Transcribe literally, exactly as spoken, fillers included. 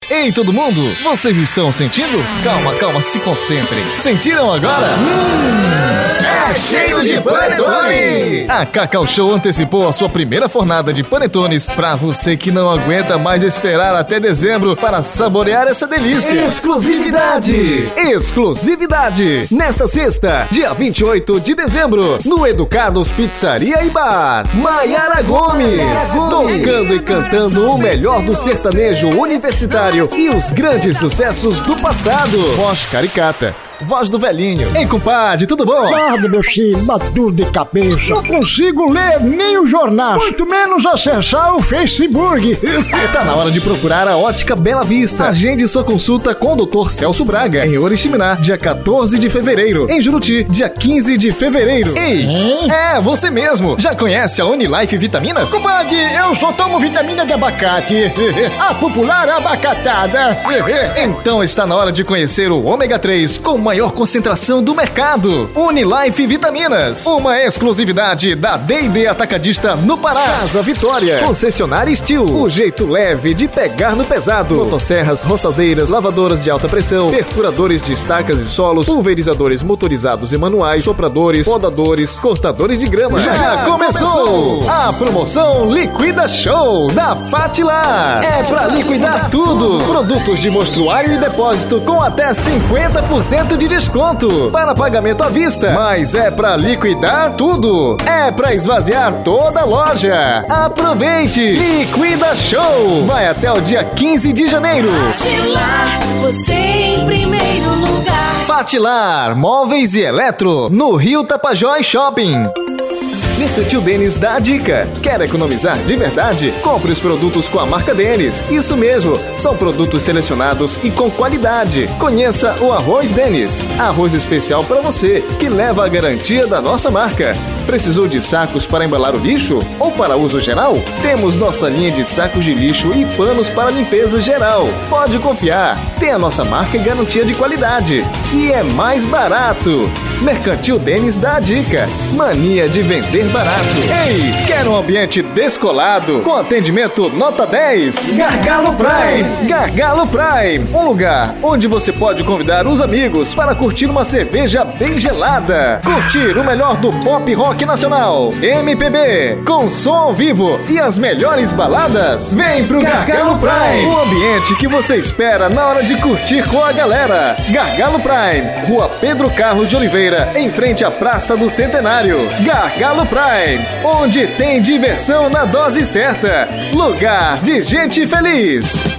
Ei, todo mundo, vocês estão sentindo? Calma, calma, se concentrem. Sentiram agora? Hum, é cheiro de panetone! A Cacau Show antecipou a sua primeira fornada de panetones pra você que não aguenta mais esperar até dezembro para saborear essa delícia. Exclusividade! Exclusividade! Nesta sexta, dia vinte e oito de dezembro, no Educados Pizzaria e Bar, Maiara Gomes, tocando e cantando o melhor do sertanejo universitário e os grandes sucessos do passado. Voz caricata, voz do velhinho. Ei, compadre, tudo bom? Tarde, meu filho, maduro de cabeça. Não consigo ler nem o jornal, muito menos acessar o Facebook. Tá na hora de procurar a Ótica Bela Vista. Agende sua consulta com o doutor Celso Braga, em Oriximiná, dia quatorze de fevereiro. Em Juruti, dia quinze de fevereiro. Ei, Hein? é você mesmo. Já conhece a Unilife Vitaminas? Compadre, eu só tomo vitamina de abacate. A popular abacatada. Então está na hora de conhecer o ômega três com maior concentração do mercado. Unilife Vitaminas, uma exclusividade da D e D Atacadista no Pará. Casa Vitória, concessionária Steel, o jeito leve de pegar no pesado. Motosserras, roçadeiras, lavadoras de alta pressão, perfuradores de estacas e solos, pulverizadores motorizados e manuais, sopradores, podadores, cortadores de grama. Já, Já começou a promoção Liquida Show da Fatilar. É pra liquidar tudo. Produtos de mostruário e depósito com até cinquenta por cento de desconto para pagamento à vista. Mas é pra liquidar tudo. É pra esvaziar toda a loja. Aproveite! Liquida Show! Vai até o dia quinze de janeiro. Fatilar, você em primeiro lugar. Fatilar, móveis e eletro, no Rio Tapajós Shopping. Mercantil Denis dá a dica. Quer economizar de verdade? Compre os produtos com a marca Denis. Isso mesmo, são produtos selecionados e com qualidade. Conheça o Arroz Denis. Arroz especial para você, que leva a garantia da nossa marca. Precisou de sacos para embalar o lixo? Ou para uso geral? Temos nossa linha de sacos de lixo e panos para limpeza geral. Pode confiar, tem a nossa marca e garantia de qualidade. E é mais barato. Mercantil Denis dá a dica. Mania de vender barato. Ei, quer um ambiente descolado com atendimento nota dez? Gargalo Prime. Gargalo Prime, um lugar onde você pode convidar os amigos para curtir uma cerveja bem gelada, curtir o melhor do pop rock nacional, M P B, com som ao vivo e as melhores baladas. Vem pro Gargalo Prime, o ambiente que você espera na hora de curtir com a galera. Gargalo Prime, Rua Pedro Carlos de Oliveira, em frente à Praça do Centenário. Gargalo Prime, onde tem diversão na dose certa. Lugar de gente feliz.